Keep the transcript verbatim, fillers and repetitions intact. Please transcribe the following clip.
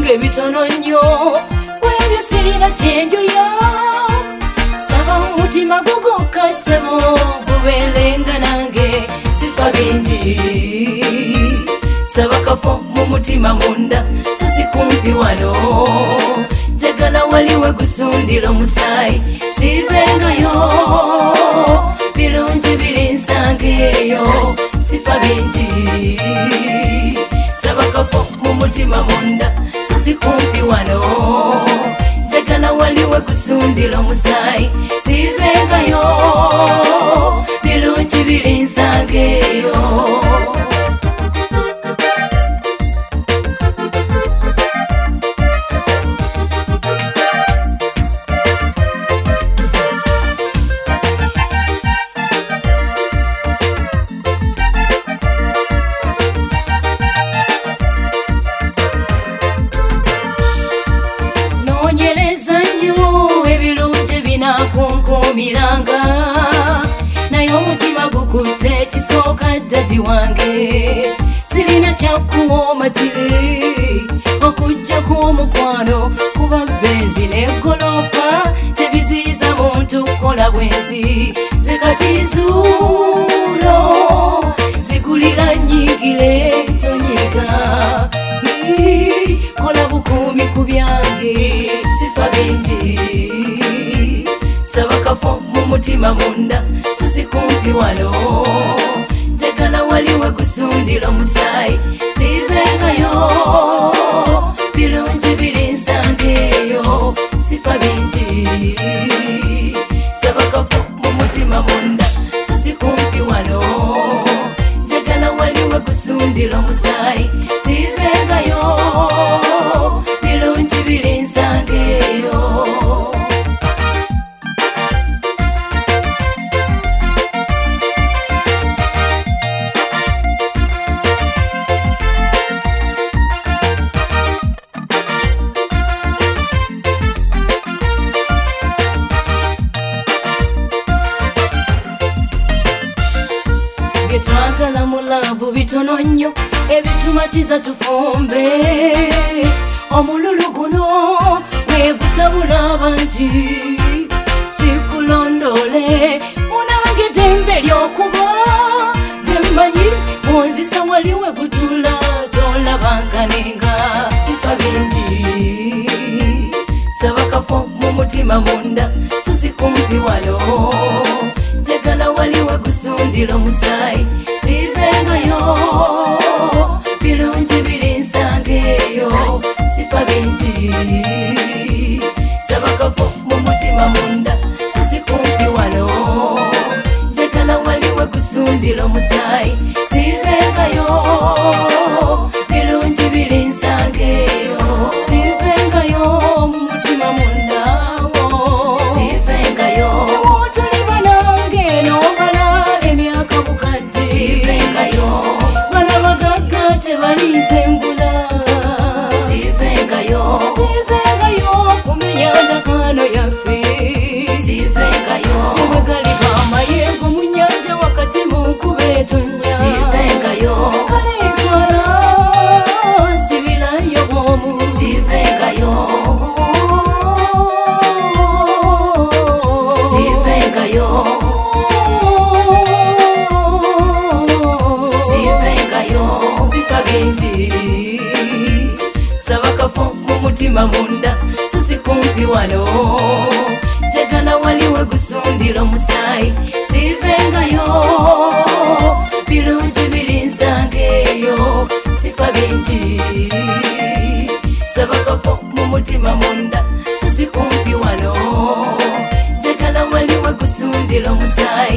byange bitono nnyo kwebyo sirina kyenjoya saba omutima gugukasemo gubeerenga nange sifa bingi saba kafo mu mutima munda so si kumpi wano njagala waliwe gusundira omusaayi sivengayo birungi biri nsangeyo sifa bingi saba kafo mu mutima munda so si kumpi wano njagala waliwe gusundira omusaayi sivengayo birungi biri nsangeyo miranga nayo omutima gukutte kisooka ddadi wange sirina kyakuwooma tiri okujjako omukwano kuba benzi neggoloofa tebiziyiza muntu kukola bwenzi zekati zuulo zigulira nyigire tonyiga kola bukuumi ku byange sifa bingi saba kafo mu mutima munda so si kumpi wano njagala waliwe gusundira omusaayi sivengayo birungi biri nsangeyo sifa bingi saba kafo mu mutima munda so si kumpi wano njagala waliwe gusundira omusaayi sivengayo birungi biri nsangeyo byetwagala mu laavu bitono nnyo ebitumatiza tufumbe omululu guno gwegutabula bangi sikulondole munange ddembe ly'okuba zemmanyi onzisa waliwe gutula tolabankanenga sifa bingi saba kafo mu mutima munda so si kumpi wano njagala waliwe gusundira omusaayi sivengayo birungi biri nsangeyo sifa bingi saba kafo mu mutima munda so si kumpi wano njagala waliwe gusundira omusaayi sivengayo birungi biri nsangeyo sivengayo mu mutima munda sivengayo tebalitengula sivengayo sivengayo kumenya ndakano yaffe sivengayo ewegalika amayengo mu nyanja wakati mu kubetonya sivengayo kalekala sibirayo bomu sivengayo sivengayo sivengayo sifa bingi saba kafo mu mutima munda so si kumpi wano njagala waliwe gusundira omusaayi sivengayo birungi biri nsangeyo sifa bingi saba kafo mu mutima munda so si kumpi wano njagala waliwe gusundira omusaayi